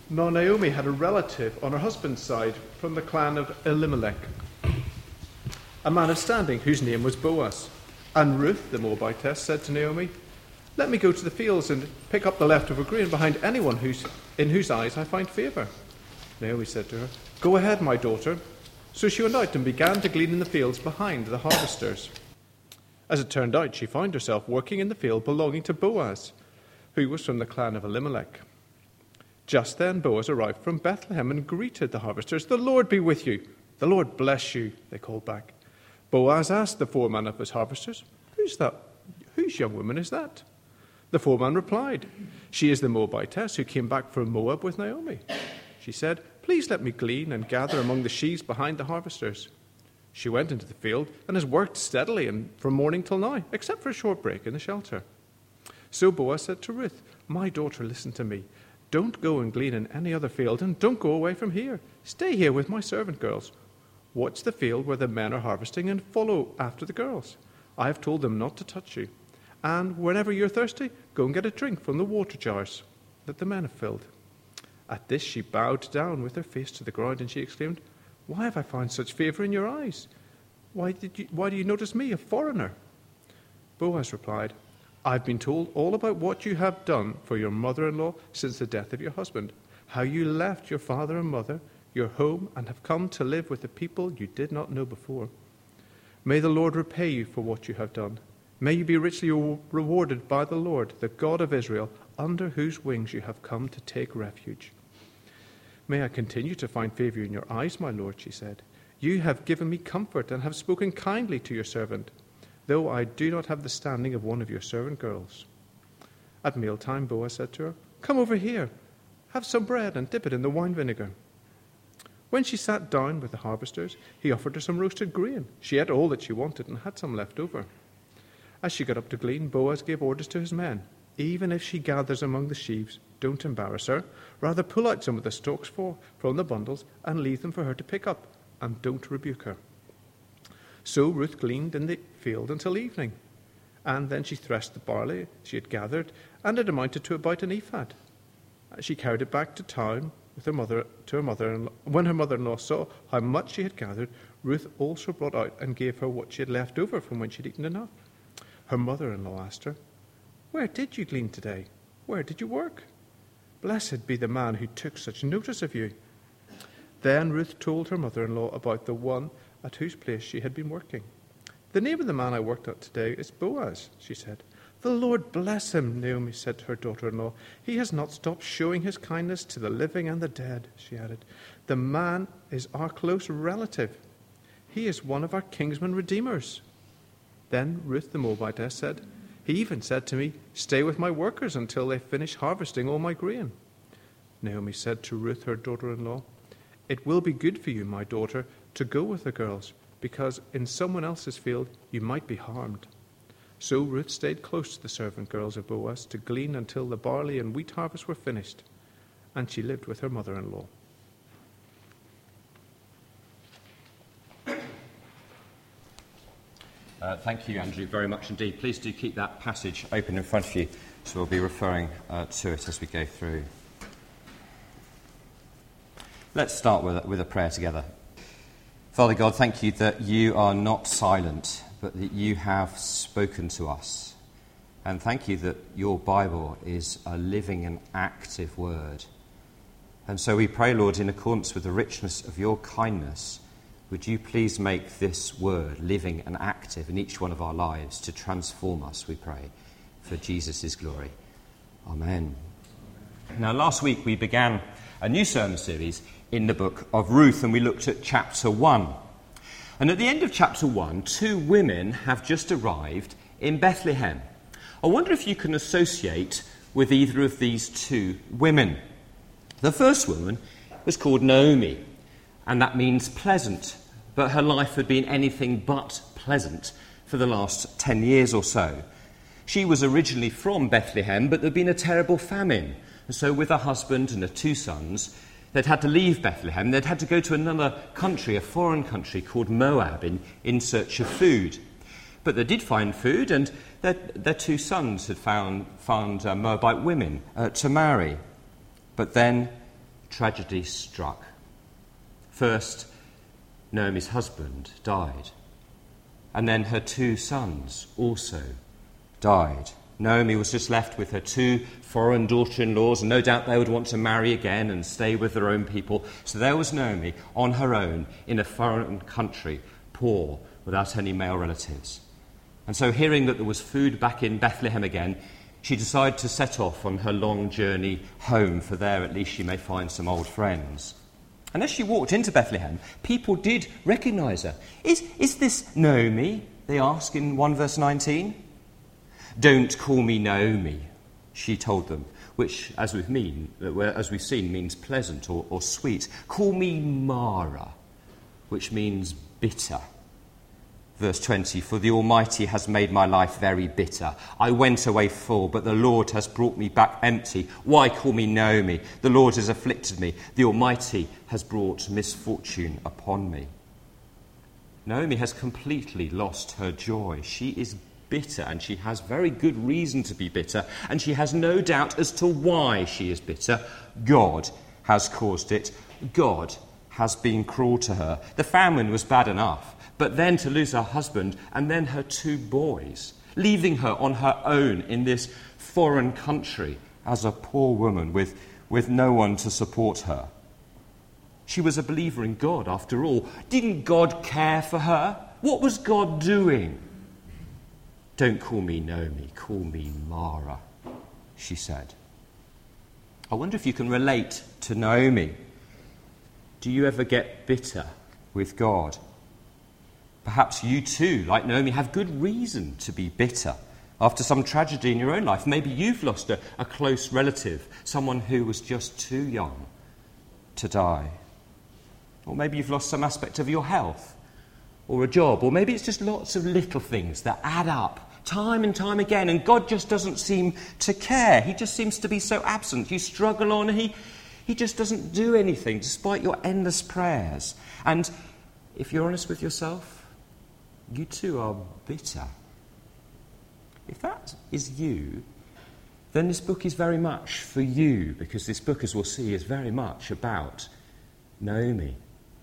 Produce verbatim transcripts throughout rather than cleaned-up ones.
Now Naomi had a relative on her husband's side from the clan of Elimelech, a man of standing whose name was Boaz. And Ruth, the Moabitess, said to Naomi, "Let me go to the fields and pick up the leftover grain behind anyone who's, in whose eyes I find favour." Naomi said to her, "Go ahead, my daughter." So she went out and began to glean in the fields behind the harvesters. As it turned out, she found herself working in the field belonging to Boaz, who was from the clan of Elimelech. Just then Boaz arrived from Bethlehem and greeted the harvesters. "The Lord be with you." "The Lord bless you," they called back. Boaz asked the foreman of his harvesters, Who's that? Whose young woman is that?" The foreman replied, "She is the Moabitess who came back from Moab with Naomi." She said, "Please let me glean and gather among the sheaves behind the harvesters." She went into the field and has worked steadily and from morning till now, except for a short break in the shelter. So Boaz said to Ruth, "My daughter, listen to me. Don't go and glean in any other field, and don't go away from here. Stay here with my servant girls. Watch the field where the men are harvesting and follow after the girls. I have told them not to touch you. And whenever you're thirsty, go and get a drink from the water jars that the men have filled." At this she bowed down with her face to the ground, and she exclaimed, "Why have I found such favour in your eyes? Why did you, why do you notice me, a foreigner?" Boaz replied, "I've been told all about what you have done for your mother-in-law since the death of your husband, how you left your father and mother, your home, and have come to live with the people you did not know before. May the Lord repay you for what you have done. May you be richly rewarded by the Lord, the God of Israel, under whose wings you have come to take refuge." "May I continue to find favour in your eyes, my lord," she said. "You have given me comfort and have spoken kindly to your servant, though I do not have the standing of one of your servant girls." At mealtime, Boaz said to her, "Come over here, have some bread and dip it in the wine vinegar." When she sat down with the harvesters, he offered her some roasted grain. She ate all that she wanted and had some left over. As she got up to glean, Boaz gave orders to his men, "Even if she gathers among the sheaves, don't embarrass her. Rather pull out some of the stalks for, from the bundles and leave them for her to pick up, and don't rebuke her." So Ruth gleaned in the field until evening, and then she threshed the barley she had gathered, and it amounted to about an ephah. She carried it back to town with her mother to her mother-in-law. When her mother-in-law saw how much she had gathered, Ruth also brought out and gave her what she had left over from when she had eaten enough. Her mother-in-law asked her, "Where did you glean today? Where did you work? Blessed be the man who took such notice of you." Then Ruth told her mother-in-law about the one at whose place she had been working. "The name of the man I worked at today is Boaz," she said. "The Lord bless him," Naomi said to her daughter-in-law. "He has not stopped showing his kindness to the living and the dead," she added. "The man is our close relative. He is one of our kinsman redeemers." Then Ruth the Moabitess said, "He even said to me, 'Stay with my workers until they finish harvesting all my grain.'" Naomi said to Ruth, her daughter-in-law, "It will be good for you, my daughter, to go with the girls, because in someone else's field you might be harmed." So Ruth stayed close to the servant girls of Boaz to glean until the barley and wheat harvest were finished, and she lived with her mother-in-law. Uh, thank you, Andrew, very much indeed. Please do keep that passage open in front of you, so we'll be referring uh, to it as we go through. Let's start with a, with a prayer together. Father God, thank you that you are not silent, but that you have spoken to us. And thank you that your Bible is a living and active word. And so we pray, Lord, in accordance with the richness of your kindness, would you please make this word living and active in each one of our lives to transform us, we pray, for Jesus' glory. Amen. Now, last week we began a new sermon series in the book of Ruth, and we looked at chapter one. And at the end of chapter one, two women have just arrived in Bethlehem. I wonder if you can associate with either of these two women. The first woman was called Naomi, and that means pleasant, but her life had been anything but pleasant for the last ten years or so. She was originally from Bethlehem, but there'd been a terrible famine, and so with her husband and her two sons, they'd had to leave Bethlehem. They'd had to go to another country, a foreign country called Moab, in, in search of food. But they did find food, and their, their two sons had found, found uh, Moabite women uh, to marry. But then tragedy struck. First, Naomi's husband died, and then her two sons also died. Naomi was just left with her two foreign daughter-in-laws, and no doubt they would want to marry again and stay with their own people. So there was Naomi on her own in a foreign country, poor, without any male relatives. And so, hearing that there was food back in Bethlehem again, she decided to set off on her long journey home, for there at least she may find some old friends. And as she walked into Bethlehem, people did recognise her. Is, is this Naomi? They ask in one verse nineteen. Don't call me Naomi, she told them, which, as we've, mean, as we've seen, means pleasant or, or sweet. Call me Mara, which means bitter. Verse twenty, for the Almighty has made my life very bitter. I went away full, but the Lord has brought me back empty. Why call me Naomi? The Lord has afflicted me. The Almighty has brought misfortune upon me. Naomi has completely lost her joy. She is bitter, and she has very good reason to be bitter, and she has no doubt as to why she is bitter. God has caused it. God has been cruel to her. The famine was bad enough, but then to lose her husband and then her two boys, leaving her on her own in this foreign country as a poor woman with, with no one to support her. She was a believer in God, after all. Didn't God care for her? What was God doing? Don't call me Naomi, call me Mara, she said. I wonder if you can relate to Naomi. Do you ever get bitter with God? Perhaps you too, like Naomi, have good reason to be bitter after some tragedy in your own life. Maybe you've lost a, a close relative, someone who was just too young to die. Or maybe you've lost some aspect of your health or a job, or maybe it's just lots of little things that add up time and time again, and God just doesn't seem to care. He just seems to be so absent. You struggle on, and he, he just doesn't do anything despite your endless prayers. And if you're honest with yourself, you too are bitter. If that is you, then this book is very much for you, because this book, as we'll see, is very much about Naomi.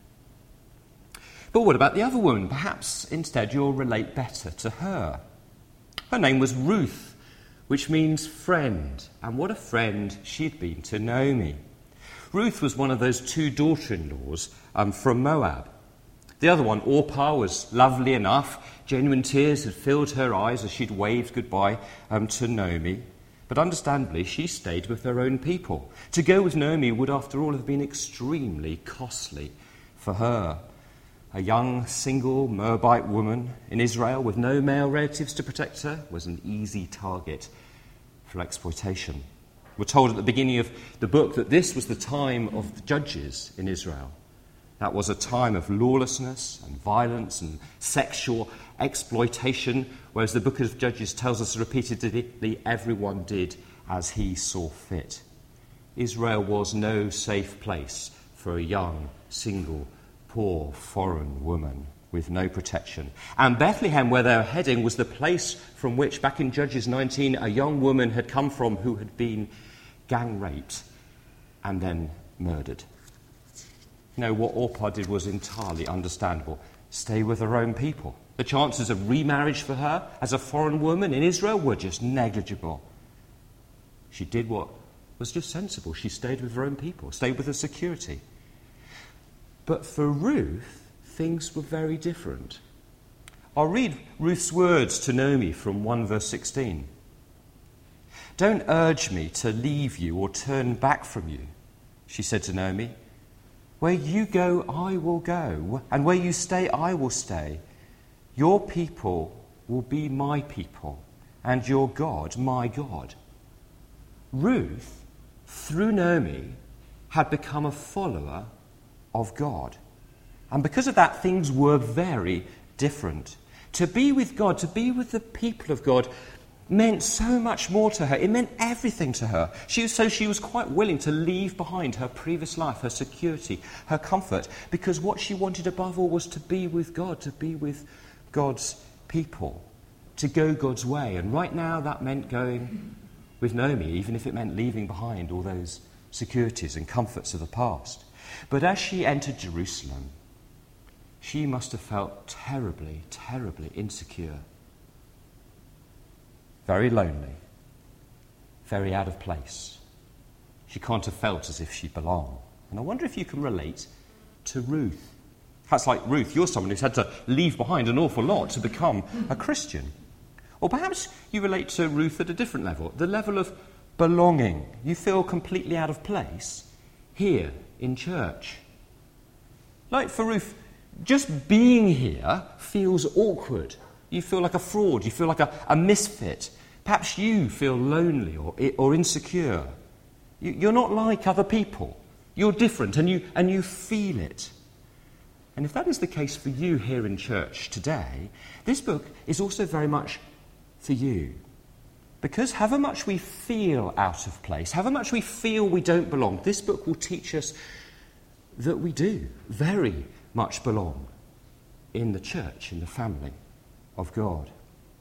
But what about the other woman? Perhaps instead you'll relate better to her. Her name was Ruth, which means friend. And what a friend she'd been to Naomi. Ruth was one of those two daughter-in-laws um, from Moab. The other one, Orpah, was lovely enough. Genuine tears had filled her eyes as she'd waved goodbye um, to Naomi. But understandably, she stayed with her own people. To go with Naomi would, after all, have been extremely costly for her. A young, single Moabite woman in Israel with no male relatives to protect her was an easy target for exploitation. We're told at the beginning of the book that this was the time of the judges in Israel. That was a time of lawlessness and violence and sexual exploitation, whereas the book of Judges tells us repeatedly everyone did as he saw fit. Israel was no safe place for a young, single, poor foreign woman with no protection. And Bethlehem, where they were heading, was the place from which, back in Judges nineteen, a young woman had come from who had been gang raped and then murdered. You know, what Orpah did was entirely understandable. Stay with her own people. The chances of remarriage for her as a foreign woman in Israel were just negligible. She did what was just sensible. She stayed with her own people, stayed with her security. But for Ruth, things were very different. I'll read Ruth's words to Naomi from one verse sixteen. Don't urge me to leave you or turn back from you, she said to Naomi. Where you go, I will go, and where you stay, I will stay. Your people will be my people, and your God, my God. Ruth, through Naomi, had become a follower of God. And because of that, things were very different. To be with God, to be with the people of God, meant so much more to her. It meant everything to her. She was, so she was quite willing to leave behind her previous life, her security, her comfort, because what she wanted above all was to be with God, to be with God's people, to go God's way. And right now that meant going with Naomi, even if it meant leaving behind all those securities and comforts of the past. But as she entered Jerusalem, she must have felt terribly, terribly insecure. Very lonely, very out of place. She can't have felt as if she belonged. And I wonder if you can relate to Ruth. Perhaps like Ruth, you're someone who's had to leave behind an awful lot to become a Christian. Or perhaps you relate to Ruth at a different level, the level of belonging. You feel completely out of place here in church. Like for Ruth, just being here feels awkward. You feel like a fraud. You feel like a, a misfit. Perhaps you feel lonely or, or insecure. You, you're not like other people. You're different and you, and you feel it. And if that is the case for you here in church today, this book is also very much for you. Because however much we feel out of place, however much we feel we don't belong, this book will teach us that we do very much belong in the church, in the family of God.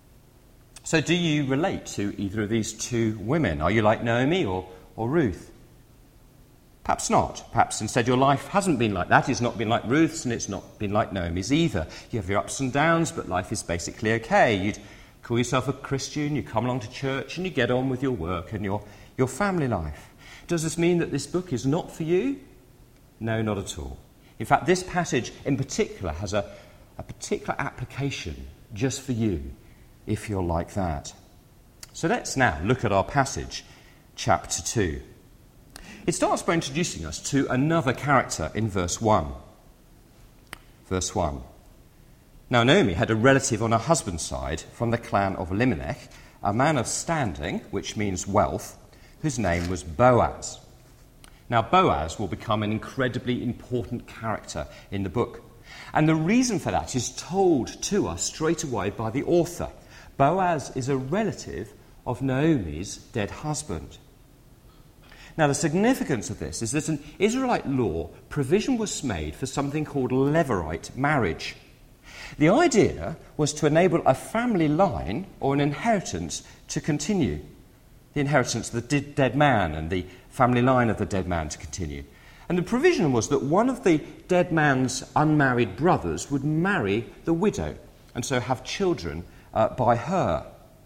So do you relate to either of these two women? Are you like Naomi or, or Ruth? Perhaps not. Perhaps instead your life hasn't been like that. It's not been like Ruth's and it's not been like Naomi's either. You have your ups and downs, but life is basically okay. You'd call yourself a Christian, you come along to church and you get on with your work and your, your family life. Does this mean that this book is not for you? No, not at all. In fact, this passage in particular has a, a particular application just for you, if you're like that. So let's now look at our passage, chapter two. It starts by introducing us to another character in verse one. Verse one. Now Naomi had a relative on her husband's side from the clan of Elimelech, a man of standing, which means wealth, whose name was Boaz. Now Boaz will become an incredibly important character in the book. And the reason for that is told to us straight away by the author. Boaz is a relative of Naomi's dead husband. Now, the significance of this is that in Israelite law, provision was made for something called Levirate marriage. The idea was to enable a family line or an inheritance to continue. The inheritance of the dead man and the family line of the dead man to continue. And the provision was that one of the dead man's unmarried brothers would marry the widow and so have children uh, by her.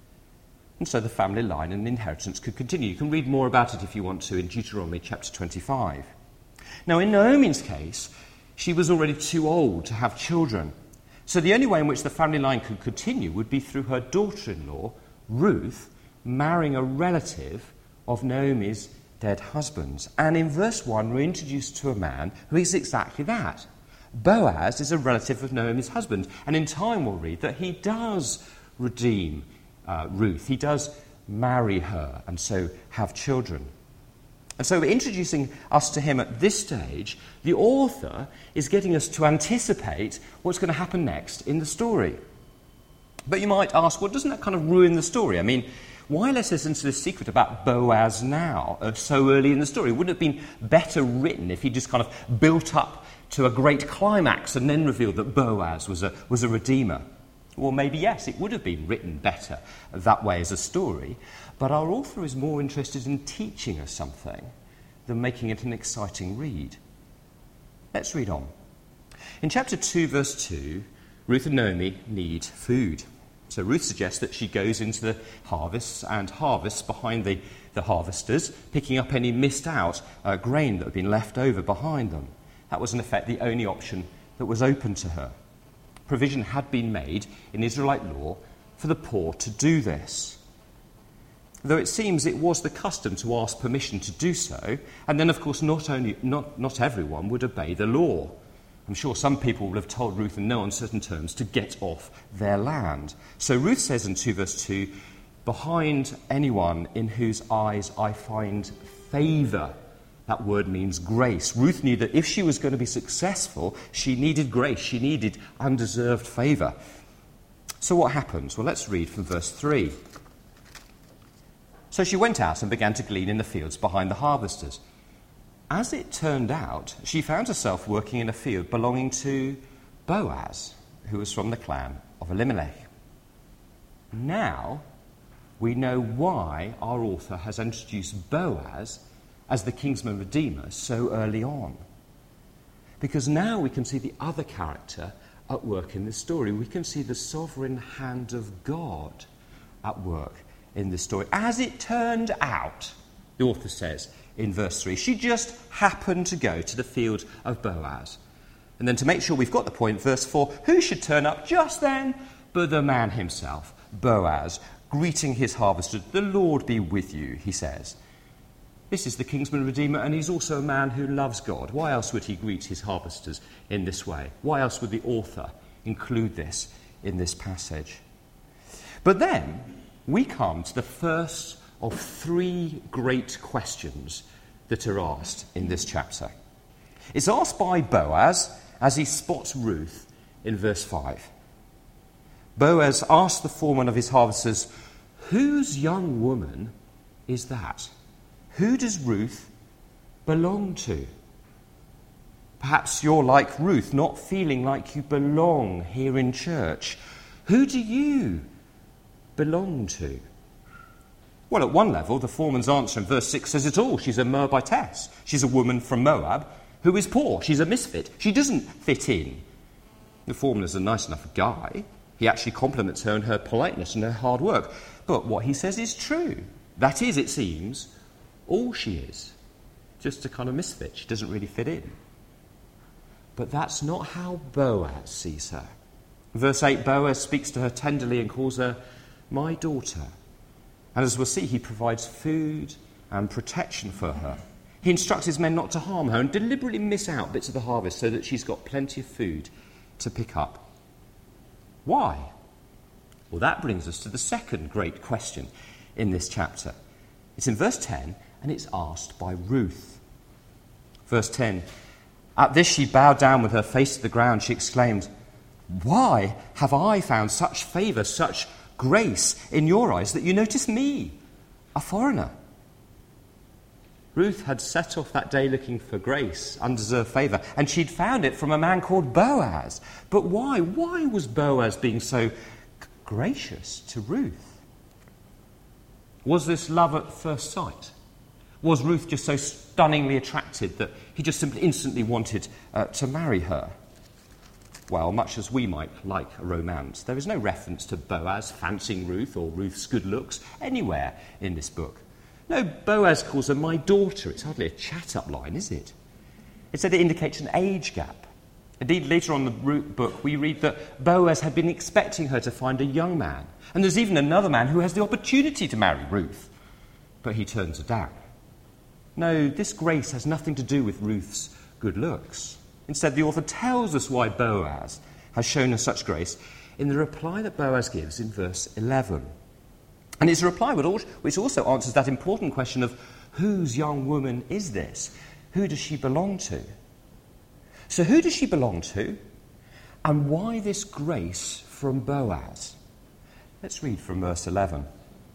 And so the family line and inheritance could continue. You can read more about it if you want to in Deuteronomy chapter twenty-five. Now, in Naomi's case, she was already too old to have children. So the only way in which the family line could continue would be through her daughter-in-law, Ruth, marrying a relative of Naomi's dead husband. And in verse one, we're introduced to a man who is exactly that. Boaz is a relative of Naomi's husband. And in time we'll read that he does redeem Uh, Ruth. He does marry her and so have children. And so introducing us to him at this stage, the author is getting us to anticipate what's going to happen next in the story. But you might ask, well, doesn't that kind of ruin the story? I mean, why let us into this secret about Boaz now, uh, so early in the story? Wouldn't it have been better written if he just kind of built up to a great climax and then revealed that Boaz was a, was a redeemer? Well, maybe yes, it would have been written better that way as a story, but our author is more interested in teaching us something than making it an exciting read. Let's read on. In chapter two, verse two, Ruth and Naomi need food. So Ruth suggests that she goes into the harvests and harvests behind the, the harvesters, picking up any missed out uh, grain that had been left over behind them. That was in effect the only option that was open to her. Provision had been made in Israelite law for the poor to do this. Though it seems it was the custom to ask permission to do so, and then, of course, not only not, not everyone would obey the law. I'm sure some people will have told Ruth and Noah on certain terms to get off their land. So Ruth says in two verse two, behind anyone in whose eyes I find favour. That word means grace. Ruth knew that if she was going to be successful, she needed grace. She needed undeserved favour. So what happens? Well, let's read from verse three. So she went out and began to glean in the fields behind the harvesters. As it turned out, she found herself working in a field belonging to Boaz, who was from the clan of Elimelech. Now we know why our author has introduced Boaz as the kinsman redeemer so early on. Because now we can see the other character at work in this story. We can see the sovereign hand of God at work in this story. As it turned out, the author says in verse three, she just happened to go to the field of Boaz. And then to make sure we've got the point, verse four, who should turn up just then but the man himself, Boaz, greeting his harvesters. The Lord be with you, he says. This is the kinsman redeemer, and he's also a man who loves God. Why else would he greet his harvesters in this way? Why else would the author include this in this passage? But then we come to the first of three great questions that are asked in this chapter. It's asked by Boaz as he spots Ruth in verse five. Boaz asked the foreman of his harvesters, whose young woman is that? Who does Ruth belong to? Perhaps you're like Ruth, not feeling like you belong here in church. Who do you belong to? Well, at one level, the foreman's answer in verse six says it all. She's a Moabitess. She's a woman from Moab who is poor. She's a misfit. She doesn't fit in. The foreman is a nice enough guy. He actually compliments her on her politeness and her hard work. But what he says is true. That is, it seems, all she is. Just a kind of misfit. She doesn't really fit in. But that's not how Boaz sees her. Verse eight, Boaz speaks to her tenderly and calls her my daughter. And as we'll see, he provides food and protection for her. He instructs his men not to harm her and deliberately miss out bits of the harvest so that she's got plenty of food to pick up. Why? Well, that brings us to the second great question in this chapter. It's in verse ten, and it's asked by Ruth. Verse ten, at this she bowed down with her face to the ground. She exclaimed, why have I found such favour, such grace in your eyes that you notice me, a foreigner? Ruth had set off that day looking for grace, undeserved favour, and she'd found it from a man called Boaz. But why? Why was Boaz being so g- gracious to Ruth? Was this love at first sight? Was Ruth just so stunningly attracted that he just simply instantly wanted uh, to marry her? Well, much as we might like a romance, there is no reference to Boaz fancying Ruth or Ruth's good looks anywhere in this book. No, Boaz calls her my daughter. It's hardly a chat-up line, is it? Instead, it indicates an age gap. Indeed, later on in the book, we read that Boaz had been expecting her to find a young man. And there's even another man who has the opportunity to marry Ruth. But he turns her down. No, this grace has nothing to do with Ruth's good looks. Instead, the author tells us why Boaz has shown her such grace in the reply that Boaz gives in verse eleven. And it's a reply which also answers that important question of whose young woman is this? Who does she belong to? So who does she belong to? And why this grace from Boaz? Let's read from verse eleven.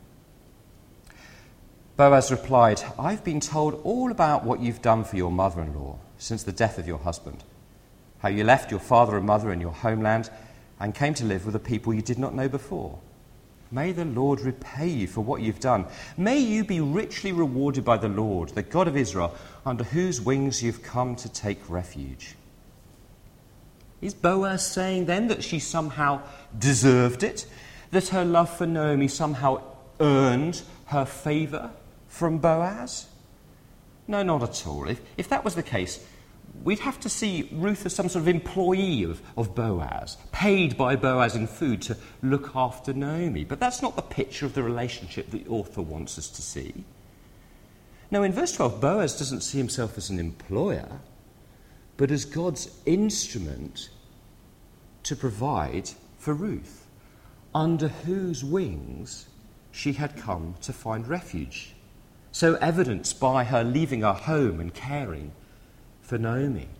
Boaz replied, I've been told all about what you've done for your mother-in-law since the death of your husband, how you left your father and mother in your homeland and came to live with a people you did not know before. May the Lord repay you for what you've done. May you be richly rewarded by the Lord, the God of Israel, under whose wings you've come to take refuge. Is Boaz saying then that she somehow deserved it? That her love for Naomi somehow earned her favour from Boaz? No, not at all. If, if that was the case, we'd have to see Ruth as some sort of employee of, of Boaz, paid by Boaz in food to look after Naomi. But that's not the picture of the relationship the author wants us to see. No, in verse twelve, Boaz doesn't see himself as an employer, but as God's instrument to provide for Ruth, under whose wings she had come to find refuge. So evidenced by her leaving her home and caring for Naomi.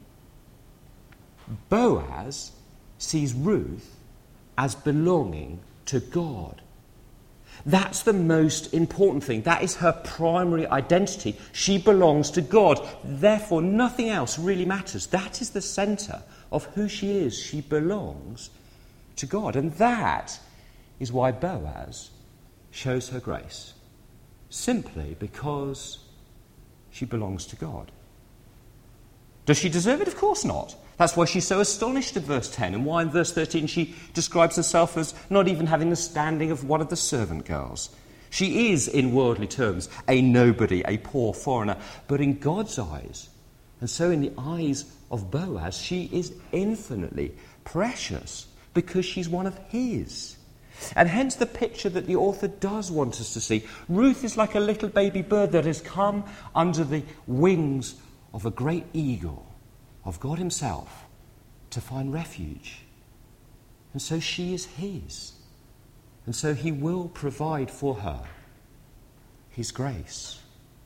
Boaz sees Ruth as belonging to God. That's the most important thing. That is her primary identity. She belongs to God. Therefore, nothing else really matters. That is the centre of who she is. She belongs to God. And that is why Boaz shows her grace. Simply because She belongs to God. Does she deserve it? Of course not. That's why she's so astonished in verse ten, and why in verse thirteen she describes herself as not even having the standing of one of the servant girls. She is, in worldly terms, a nobody, a poor foreigner, but in God's eyes, and so in the eyes of Boaz, she is infinitely precious because she's one of his. And hence the picture that the author does want us to see. Ruth is like a little baby bird that has come under the wings of a great eagle, of God himself, to find refuge. And so she is his. And so he will provide for her his grace.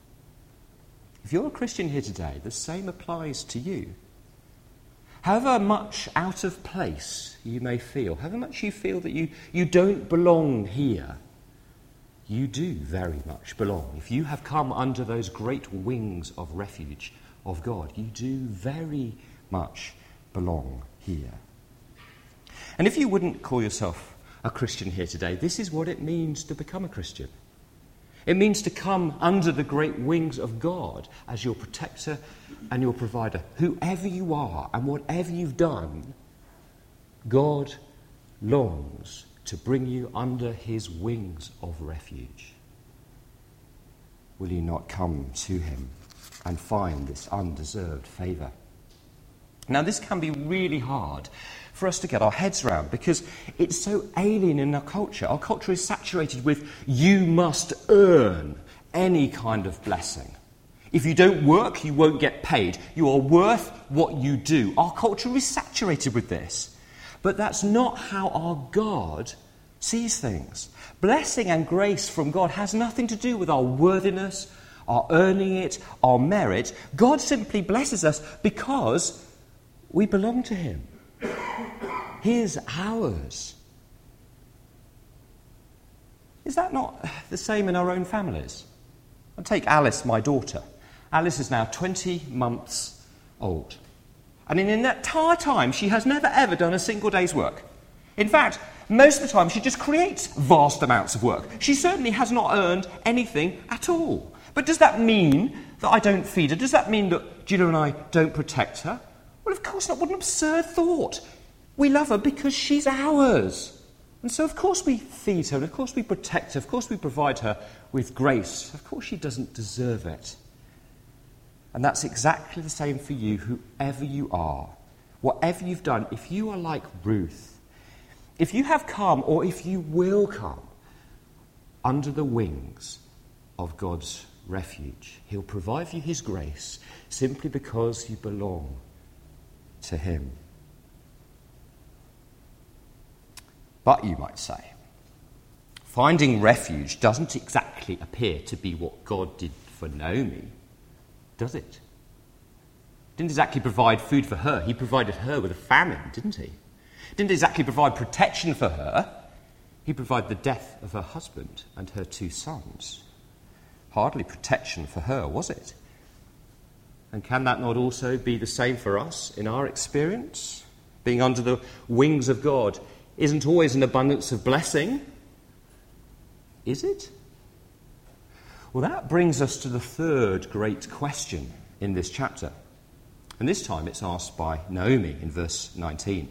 If you're a Christian here today, the same applies to you. However much out of place you may feel, however much you feel that you, you don't belong here, you do very much belong. If you have come under those great wings of refuge of God, you do very much belong here. And if you wouldn't call yourself a Christian here today, this is what it means to become a Christian. It means to come under the great wings of God as your protector and your provider. Whoever you are and whatever you've done, God longs to bring you under his wings of refuge. Will you not come to him and find this undeserved favour? Now, this can be really hard for us to get our heads around because it's so alien in our culture. Our culture is saturated with you must earn any kind of blessing. If you don't work, you won't get paid. You are worth what you do. Our culture is saturated with this. But that's not how our God sees things. Blessing and grace from God has nothing to do with our worthiness, our earning it, our merit. God simply blesses us because we belong to him. He is ours. Is that not the same in our own families? I'll take Alice, my daughter. Alice is now twenty months old. And in that entire time, she has never ever done a single day's work. In fact, most of the time, she just creates vast amounts of work. She certainly has not earned anything at all. But does that mean that I don't feed her? Does that mean that Julia and I don't protect her? Well, of course not. What an absurd thought. We love her because she's ours. And so, of course, we feed her, and of course we protect her, of course we provide her with grace. Of course she doesn't deserve it. And that's exactly the same for you, whoever you are. Whatever you've done, if you are like Ruth, if you have come, or if you will come, under the wings of God's refuge, he'll provide you his grace simply because you belong to him. But you might say, finding refuge doesn't exactly appear to be what God did for Naomi, does it? Didn't exactly provide food for her. He provided her with a famine, didn't he? Didn't exactly provide protection for her. He provided the death of her husband and her two sons. Hardly protection for her, was it? And can that not also be the same for us in our experience? Being under the wings of God isn't always an abundance of blessing, is it? Well, that brings us to the third great question in this chapter. And this time it's asked by Naomi in verse nineteen.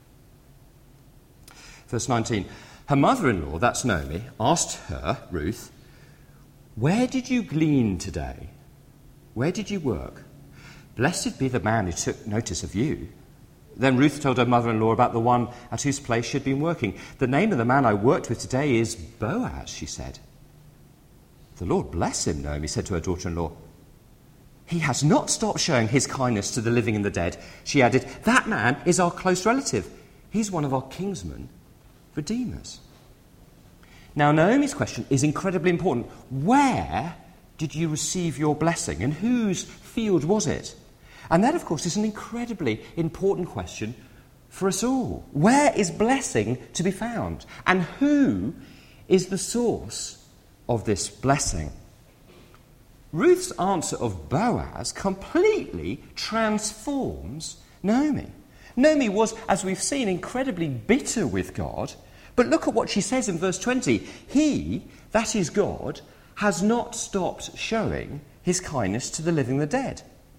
Verse nineteen, her mother-in-law, that's Naomi, asked her, Ruth, "Where did you glean today? Where did you work? Blessed be the man who took notice of you." Then Ruth told her mother-in-law about the one at whose place she had been working. "The name of the man I worked with today is Boaz," she said. "The Lord bless him," Naomi said to her daughter-in-law. "He has not stopped showing his kindness to the living and the dead." She added, "That man is our close relative. He's one of our kinsmen redeemers." Now, Naomi's question is incredibly important. Where did you receive your blessing, and whose field was it? And that, of course, is an incredibly important question for us all. Where is blessing to be found? And who is the source of this blessing? Ruth's answer of Boaz completely transforms Naomi. Naomi was, as we've seen, incredibly bitter with God. But look at what she says in verse twenty. He, that is God, has not stopped showing his kindness to the living and the dead.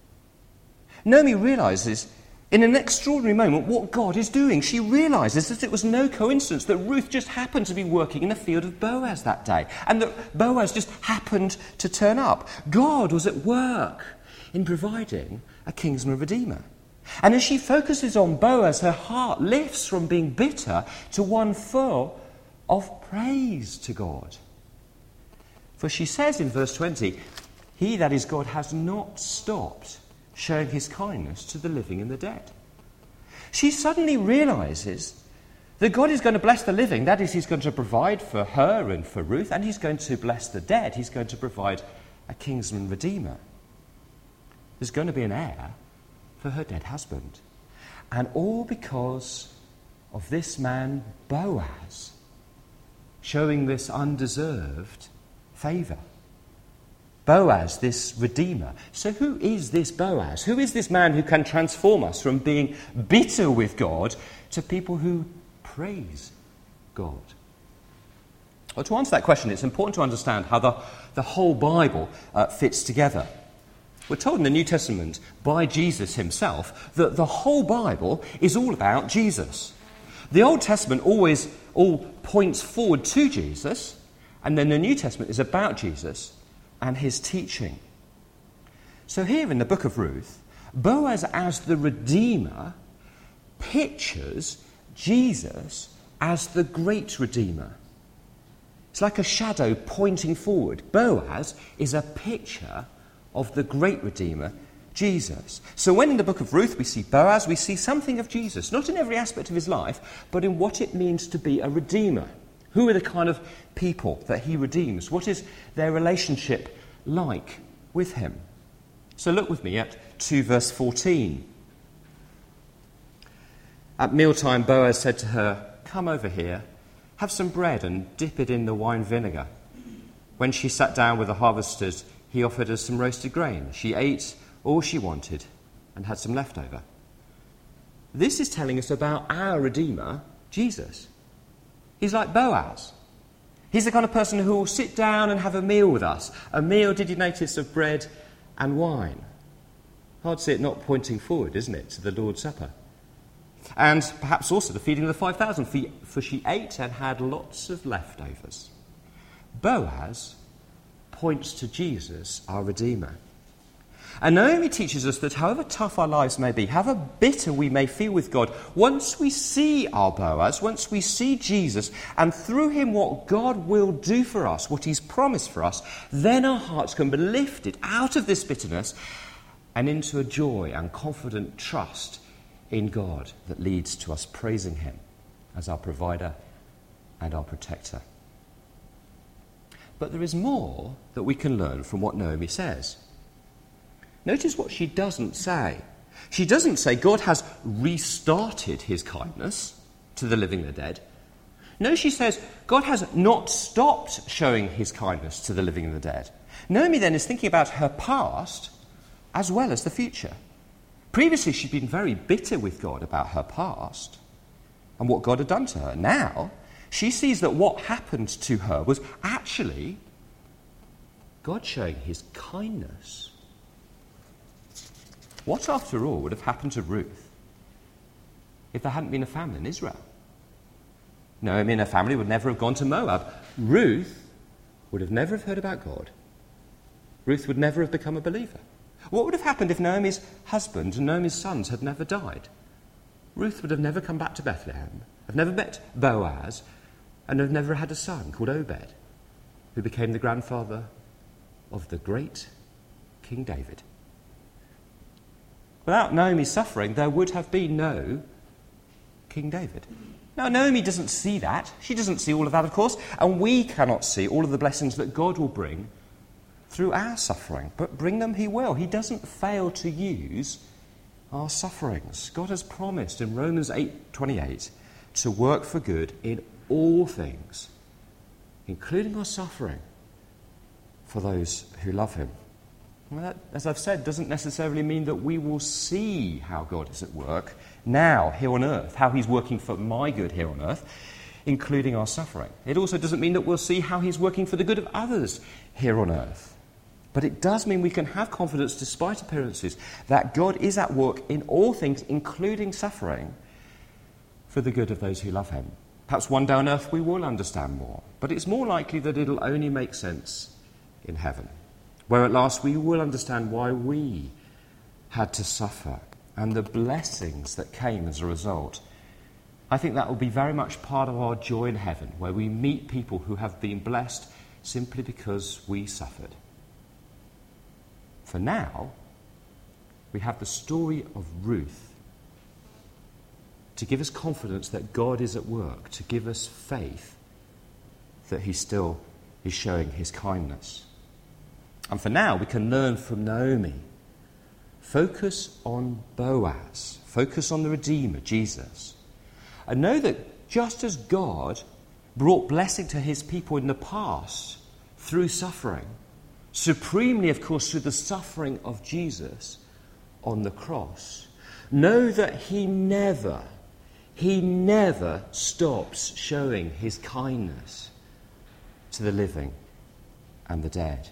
Naomi realises in an extraordinary moment what God is doing. She realises that it was no coincidence that Ruth just happened to be working in the field of Boaz that day, and that Boaz just happened to turn up. God was at work in providing a kinsman redeemer. And as she focuses on Boaz, her heart lifts from being bitter to one full of praise to God. For she says in verse twenty, "He, that is God, has not stopped showing his kindness to the living and the dead." She suddenly realises that God is going to bless the living. That is, he's going to provide for her and for Ruth, and he's going to bless the dead. He's going to provide a kinsman redeemer. There's going to be an heir for her dead husband. And all because of this man, Boaz, showing this undeserved favour. Boaz, this redeemer. So who is this Boaz? Who is this man who can transform us from being bitter with God to people who praise God? Well, to answer that question, it's important to understand how the, the whole Bible uh, fits together. We're told in the New Testament by Jesus himself that the whole Bible is all about Jesus. The Old Testament always all points forward to Jesus, and then the New Testament is about Jesus and his teaching. So here in the book of Ruth, Boaz as the Redeemer pictures Jesus as the great Redeemer. It's like a shadow pointing forward. Boaz is a picture of the great Redeemer, Jesus. So when in the book of Ruth we see Boaz, we see something of Jesus, not in every aspect of his life, but in what it means to be a Redeemer. Who are the kind of people that he redeems? What is their relationship like with him? So look with me at two verse fourteen. At mealtime, Boaz said to her, "Come over here, have some bread and dip it in the wine vinegar." When she sat down with the harvesters, he offered her some roasted grain. She ate all she wanted and had some left over. This is telling us about our Redeemer, Jesus. He's like Boaz. He's the kind of person who will sit down and have a meal with us. A meal, did you notice, of bread and wine. Hard to see it not pointing forward, isn't it, to the Lord's Supper. And perhaps also the feeding of the five thousand, for she ate and had lots of leftovers. Boaz points to Jesus, our Redeemer. And Naomi teaches us that however tough our lives may be, however bitter we may feel with God, once we see our Boaz, once we see Jesus, and through him what God will do for us, what he's promised for us, then our hearts can be lifted out of this bitterness and into a joy and confident trust in God that leads to us praising him as our provider and our protector. But there is more that we can learn from what Naomi says. Notice what she doesn't say. She doesn't say God has restarted his kindness to the living and the dead. No, she says God has not stopped showing his kindness to the living and the dead. Naomi then is thinking about her past as well as the future. Previously, she'd been very bitter with God about her past and what God had done to her. Now, she sees that what happened to her was actually God showing his kindness. What, after all, would have happened to Ruth if there hadn't been a famine in Israel? Naomi and her family would never have gone to Moab. Ruth would have never have heard about God. Ruth would never have become a believer. What would have happened if Naomi's husband and Naomi's sons had never died? Ruth would have never come back to Bethlehem, have never met Boaz, and have never had a son called Obed, who became the grandfather of the great King David. Without Naomi's suffering, there would have been no King David. Now, Naomi doesn't see that. She doesn't see all of that, of course, and we cannot see all of the blessings that God will bring through our suffering, but bring them he will. He doesn't fail to use our sufferings. God has promised in Romans eight twenty-eight to work for good in all things, including our suffering, for those who love him. Well, that, as I've said, doesn't necessarily mean that we will see how God is at work now, here on earth, how he's working for my good here on earth, including our suffering. It also doesn't mean that we'll see how he's working for the good of others here on earth. But it does mean we can have confidence despite appearances that God is at work in all things, including suffering, for the good of those who love him. Perhaps one day on earth we will understand more, but it's more likely that it'll only make sense in heaven, where at last we will understand why we had to suffer and the blessings that came as a result. I think that will be very much part of our joy in heaven, where we meet people who have been blessed simply because we suffered. For now, we have the story of Ruth to give us confidence that God is at work, to give us faith that he still is showing his kindness. And for now, we can learn from Naomi. Focus on Boaz. Focus on the Redeemer, Jesus. And know that just as God brought blessing to his people in the past through suffering, supremely, of course, through the suffering of Jesus on the cross, know that he never, he never stops showing his kindness to the living and the dead.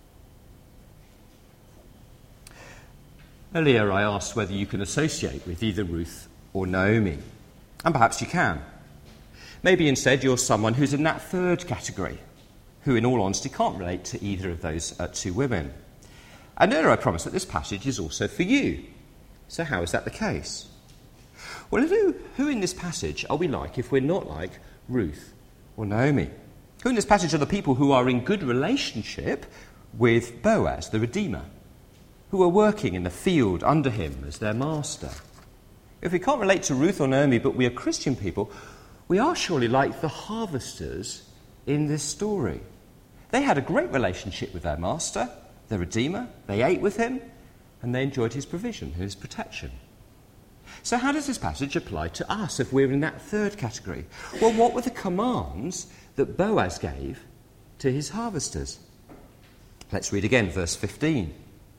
Earlier I asked whether you can associate with either Ruth or Naomi, and perhaps you can. Maybe instead you're someone who's in that third category, who in all honesty can't relate to either of those uh, two women. And earlier I promised that this passage is also for you. So how is that the case? Well, who, who in this passage are we like if we're not like Ruth or Naomi? Who in this passage are the people who are in good relationship with Boaz, the Redeemer, who are working in the field under him as their master? If we can't relate to Ruth or Naomi, but we are Christian people, we are surely like the harvesters in this story. They had a great relationship with their master, the Redeemer. They ate with him, and they enjoyed his provision and his protection. So how does this passage apply to us if we're in that third category? Well, what were the commands that Boaz gave to his harvesters? Let's read again, verse fifteen.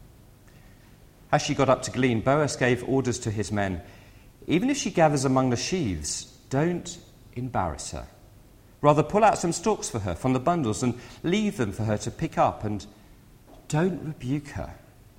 As she got up to glean, Boaz gave orders to his men, "Even if she gathers among the sheaves, don't embarrass her. Rather, pull out some stalks for her from the bundles and leave them for her to pick up, and don't rebuke her."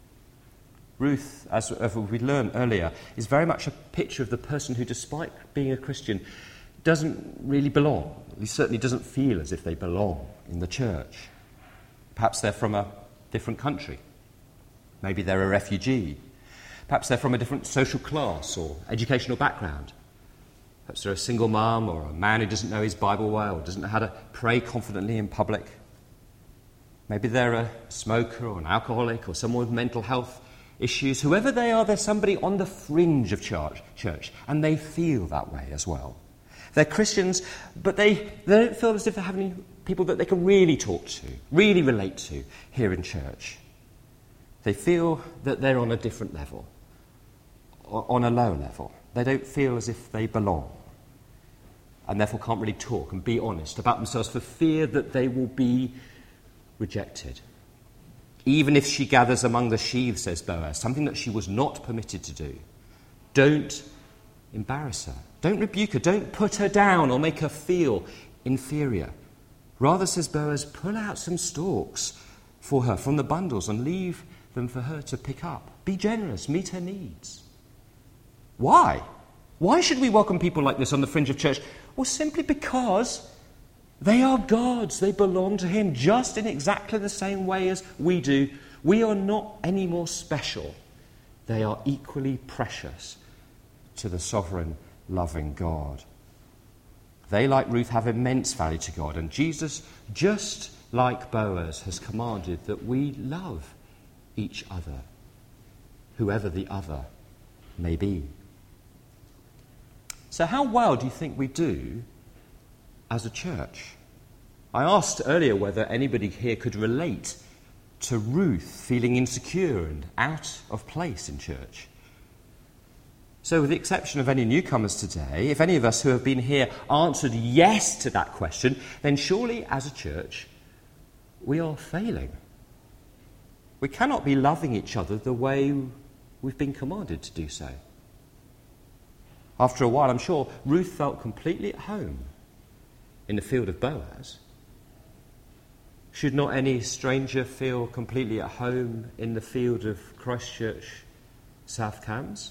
Ruth, as we learned earlier, is very much a picture of the person who, despite being a Christian, doesn't really belong. He certainly doesn't feel as if they belong in the church. Perhaps they're from a different country. Maybe they're a refugee. Perhaps they're from a different social class or educational background. Perhaps they're a single mum or a man who doesn't know his Bible well or doesn't know how to pray confidently in public. Maybe they're a smoker or an alcoholic or someone with mental health issues. Whoever they are, they're somebody on the fringe of church, church, and they feel that way as well. They're Christians, but they, they don't feel as if they have any people that they can really talk to, really relate to here in church. They feel that they're on a different level, on a low level. They don't feel as if they belong, and therefore can't really talk and be honest about themselves for fear that they will be rejected. Even if she gathers among the sheaves, says Boaz, something that she was not permitted to do, don't embarrass her. Don't rebuke her. Don't put her down or make her feel inferior. Rather, says Boaz, pull out some stalks for her from the bundles and leave them for her to pick up. Be generous. Meet her needs. Why? Why should we welcome people like this on the fringe of church? Well, simply because they are God's. They belong to him just in exactly the same way as we do. We are not any more special. They are equally precious to the sovereign, loving God. They, like Ruth, have immense value to God. And Jesus, just like Boaz, has commanded that we love each other, whoever the other may be. So how well do you think we do as a church? I asked earlier whether anybody here could relate to Ruth feeling insecure and out of place in church. So with the exception of any newcomers today, if any of us who have been here answered yes to that question, then surely as a church we are failing. We cannot be loving each other the way we've been commanded to do so. After a while, I'm sure Ruth felt completely at home in the field of Boaz. Should not any stranger feel completely at home in the field of Christchurch South Cambs?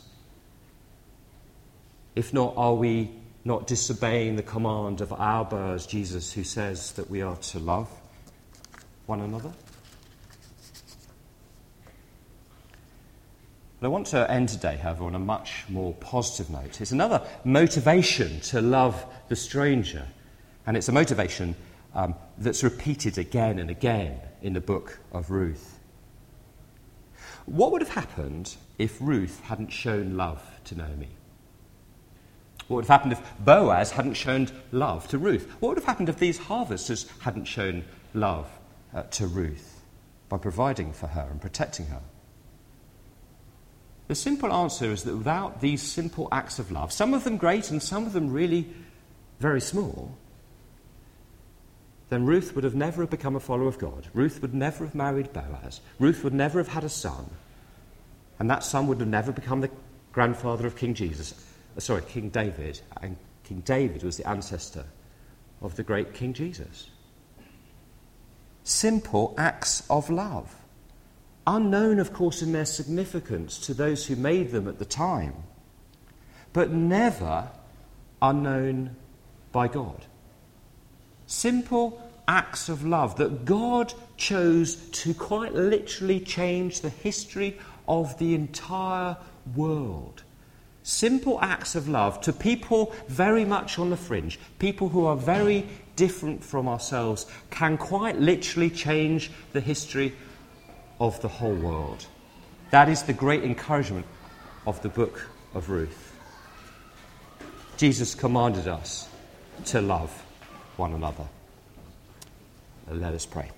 If not, are we not disobeying the command of our Boaz, Jesus, who says that we are to love one another? But I want to end today, however, on a much more positive note. It's another motivation to love the stranger, and it's a motivation um, that's repeated again and again in the book of Ruth. What would have happened if Ruth hadn't shown love to Naomi? What would have happened if Boaz hadn't shown love to Ruth? What would have happened if these harvesters hadn't shown love uh, to Ruth by providing for her and protecting her? The simple answer is that without these simple acts of love, some of them great and some of them really very small, then Ruth would have never become a follower of God. Ruth would never have married Boaz. Ruth would never have had a son. And that son would have never become the grandfather of King Jesus. Uh, sorry, King David. And King David was the ancestor of the great King Jesus. Simple acts of love. Unknown, of course, in their significance to those who made them at the time, but never unknown by God. Simple acts of love that God chose to quite literally change the history of the entire world. Simple acts of love to people very much on the fringe, people who are very different from ourselves, can quite literally change the history of the whole world. That is the great encouragement of the book of Ruth. Jesus commanded us to love one another. Let us pray.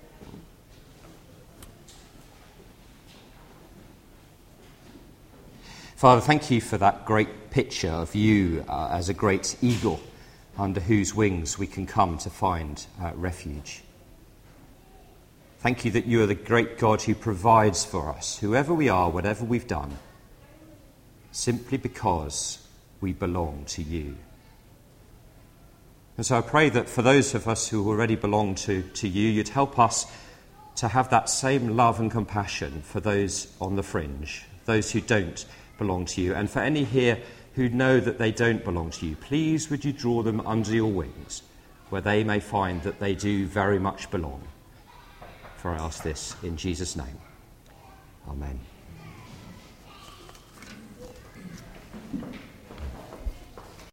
Father, thank you for that great picture of you uh, as a great eagle under whose wings we can come to find uh, refuge. Thank you that you are the great God who provides for us, whoever we are, whatever we've done, simply because we belong to you. And so I pray that for those of us who already belong to, to you, you'd help us to have that same love and compassion for those on the fringe, those who don't belong to you. And for any here who know that they don't belong to you, please would you draw them under your wings, where they may find that they do very much belong. For I ask this in Jesus' name. Amen.